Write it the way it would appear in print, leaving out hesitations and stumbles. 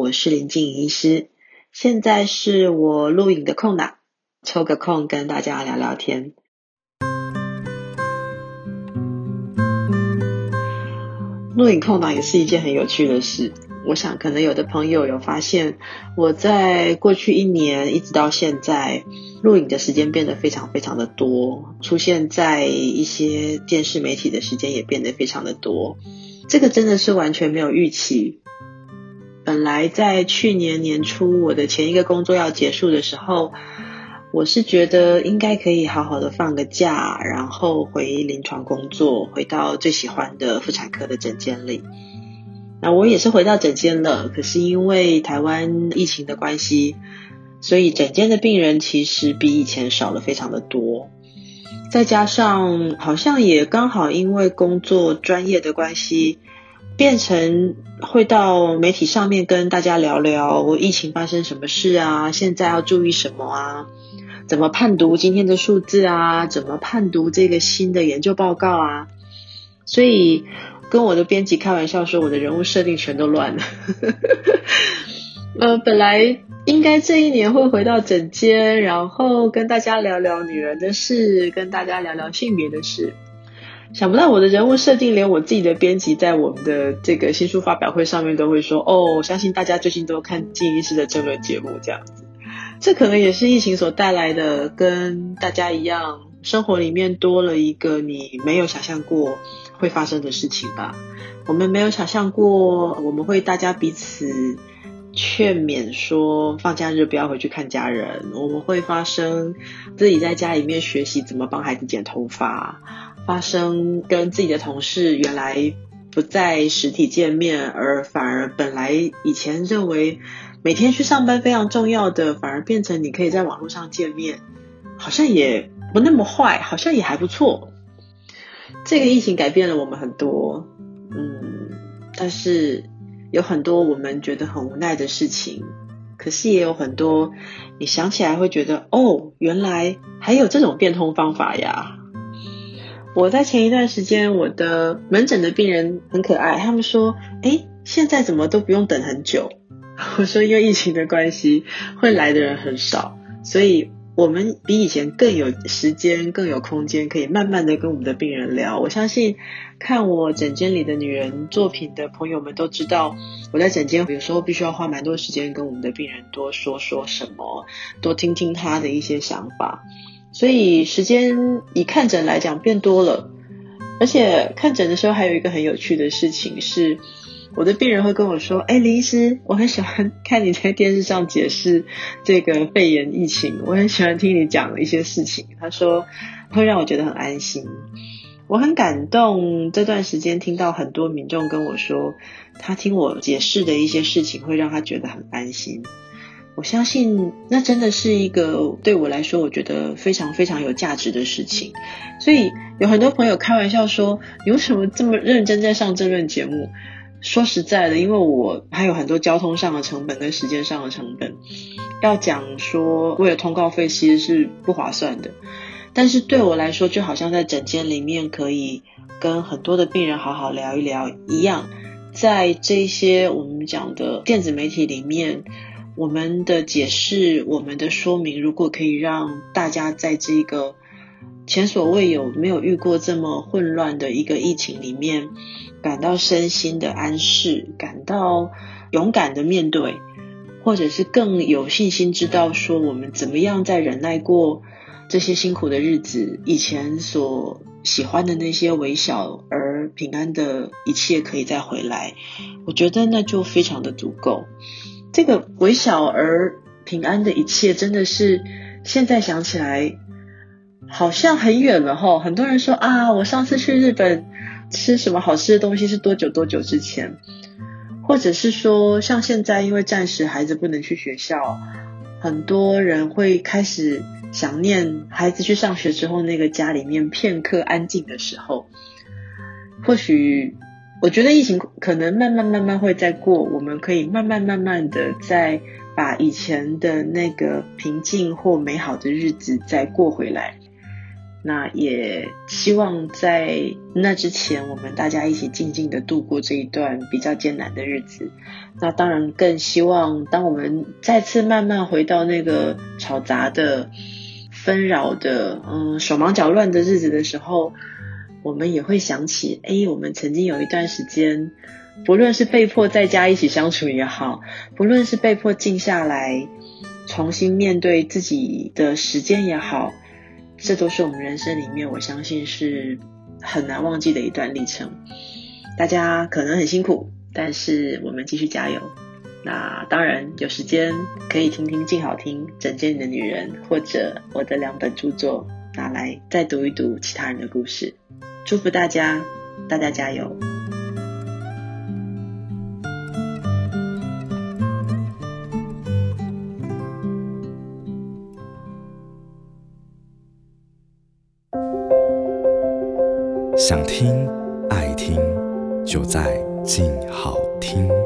我是林静怡医师。现在是我录影的空档，抽个空跟大家聊聊天。录影空档也是一件很有趣的事，我想可能有的朋友有发现，我在过去1年一直到现在，录影的时间变得非常非常的多，出现在一些电视媒体的时间也变得非常的多。这个真的是完全没有预期。本来在去年年初我的前一个工作要结束的时候，我是觉得应该可以好好的放个假，然后回临床工作，回到最喜欢的妇产科的诊间里。那我也是回到诊间了，可是因为台湾疫情的关系，所以诊间的病人其实比以前少了非常的多。再加上好像也刚好因为工作专业的关系，变成会到媒体上面跟大家聊聊我疫情发生什么事啊，现在要注意什么啊，怎么判读今天的数字啊，怎么判读这个新的研究报告啊。所以跟我的编辑开玩笑说，我的人物设定全都乱了。本来应该这一年会回到诊间，然后跟大家聊聊女人的事，跟大家聊聊性别的事。想不到我的人物设定连我自己的编辑在我们的这个新书发表会上面都会说，我相信大家最近都看静医师的争论节目这样子。这可能也是疫情所带来的，跟大家一样，生活里面多了一个你没有想象过会发生的事情吧。我们没有想象过我们会大家彼此劝勉说放假日不要回去看家人，我们会发生自己在家里面学习怎么帮孩子剪头发，发生跟自己的同事原来不在实体见面，而反而本来以前认为每天去上班非常重要的，反而变成你可以在网络上见面，好像也不那么坏，好像也还不错。这个疫情改变了我们很多，但是有很多我们觉得很无奈的事情，可是也有很多你想起来会觉得原来还有这种变通方法呀。我在前一段时间我的门诊的病人很可爱，他们说现在怎么都不用等很久。我说因为疫情的关系，会来的人很少，所以我们比以前更有时间更有空间可以慢慢的跟我们的病人聊。我相信看我诊间里的女人作品的朋友们都知道，我在诊间有时候必须要花蛮多时间跟我们的病人多说什么，多听听他的一些想法，所以时间以看诊来讲变多了。而且看诊的时候还有一个很有趣的事情是，我的病人会跟我说，林医师，我很喜欢看你在电视上解释这个肺炎疫情，我很喜欢听你讲一些事情，他说会让我觉得很安心。我很感动，这段时间听到很多民众跟我说，他听我解释的一些事情会让他觉得很安心。我相信那真的是一个对我来说我觉得非常非常有价值的事情。所以有很多朋友开玩笑说，你为什么这么认真在上这论节目？说实在的，因为我还有很多交通上的成本跟时间上的成本，要讲说为了通告费其实是不划算的。但是对我来说，就好像在诊间里面可以跟很多的病人好好聊一聊一样，在这些我们讲的电子媒体里面，我们的解释，我们的说明，如果可以让大家在这个前所未有没有遇过这么混乱的一个疫情里面感到身心的安适，感到勇敢的面对，或者是更有信心知道说我们怎么样在忍耐过这些辛苦的日子，以前所喜欢的那些微小而平安的一切可以再回来，我觉得那就非常的足够。这个微小而平安的一切真的是现在想起来好像很远了齁。很多人说我上次去日本吃什么好吃的东西是多久之前，或者是说像现在因为暂时孩子不能去学校，很多人会开始想念孩子去上学之后那个家里面片刻安静的时候。或许我觉得疫情可能慢慢会再过，我们可以慢慢的再把以前的那个平静或美好的日子再过回来。 那也希望在那之前，我们大家一起静静的度过这一段比较艰难的日子。那当然更希望当我们再次慢慢回到那个吵杂的纷扰的手忙脚乱的日子的时候，我们也会想起我们曾经有一段时间，不论是被迫在家一起相处也好，不论是被迫静下来重新面对自己的时间也好，这都是我们人生里面我相信是很难忘记的一段历程。大家可能很辛苦，但是我们继续加油。那当然有时间可以听听静好听整间的女人，或者我的2本著作拿来再读一读其他人的故事。祝福大家，大家加油。 想听爱听，就在静好听。